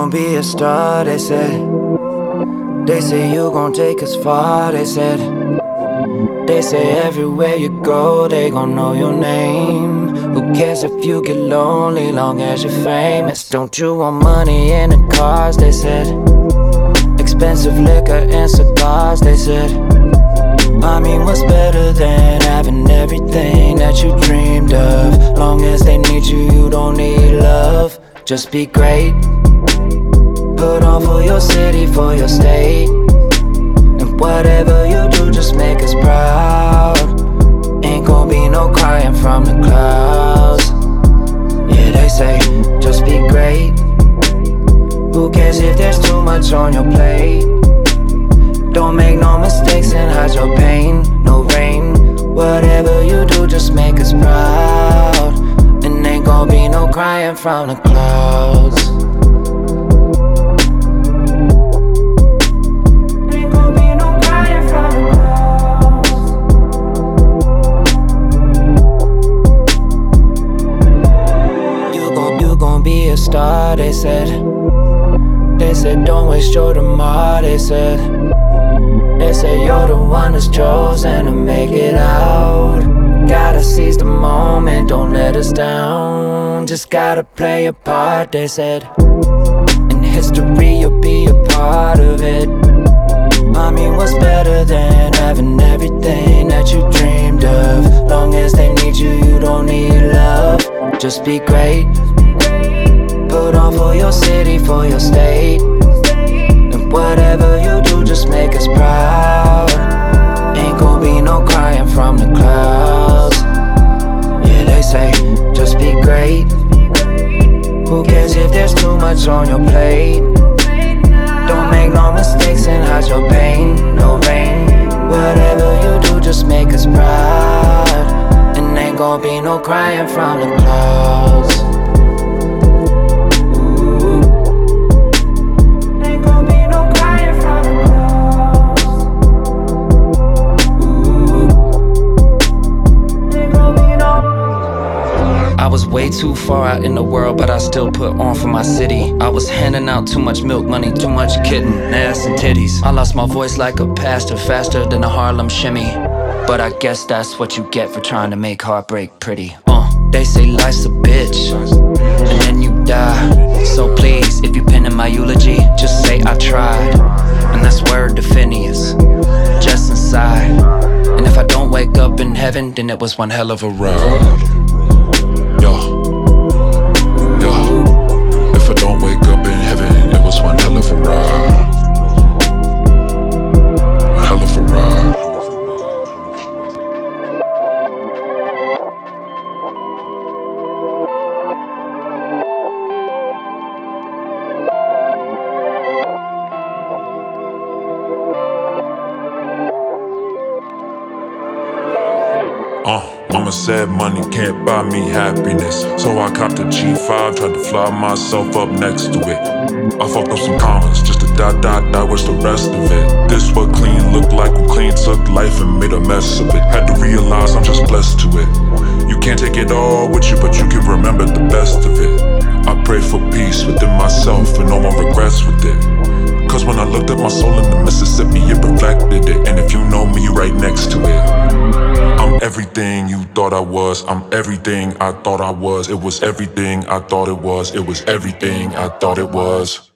gon' be a star, they said. They say you gon' take us far, they said. They say everywhere you go, they gon' know your name. Who cares if you get lonely, long as you're famous? Don't you want money and the cars, they said. Expensive liquor and cigars, they said. I mean, what's better than having everything that you dreamed of? Long as they need you, you don't need love. Just be great. Put on for your city, for your state. And whatever you do, just make us proud. Ain't gon' be no crying from the clouds. Yeah, they say, just be great. Who cares if there's too much on your plate? Don't make no mistakes and hide your pain. No rain, whatever you do, just make us proud. And ain't gon' be no crying from the clouds. Ain't gon' be no crying from the clouds. You gon' be a star, they said. They said don't waste your tomorrow, they said. They say you're the one that's chosen to make it out. Gotta seize the moment, don't let us down. Just gotta play a part, they said. In history, you'll be a part of it. I mean, what's better than having everything that you dreamed of? Long as they need you, you don't need love. Just be great. Put on for your city, for your state. And whatever you do, just make us proud. Ain't gon' be no crying from the clouds. Yeah, they say, just be great. Who cares if there's too much on your plate? Don't make no mistakes and hide your pain. No rain, whatever you do, just make us proud. And ain't gon' be no crying from the clouds. I was way too far out in the world, but I still put on for my city. I was handing out too much milk money, too much kitten, ass and titties. I lost my voice like a pastor, faster than a Harlem shimmy. But I guess that's what you get for trying to make heartbreak pretty. They say life's a bitch, and then you die. So please, if you pin in my eulogy, just say I tried. And that's word to Phineas, just inside. And if I don't wake up in heaven, then it was one hell of a ride. If I don't wake up in heaven, it was one hell of a ride. Hell of a ride. Mama said money can't buy me happiness, so I copped a G5, tried to fly myself up next to it. I fucked up some commas, just a dot, what's the rest of it? This what clean looked like when clean took life and made a mess of it. Had to realize I'm just blessed to it. You can't take it all with you, but you can remember the best of it. I pray for peace within myself and no more regrets with it. Cause when I looked at my soul in the Mississippi, it reflected it. And if you know me, you right next to it. I'm everything you thought I was. I'm everything I thought I was. It was everything I thought it was. It was everything I thought it was.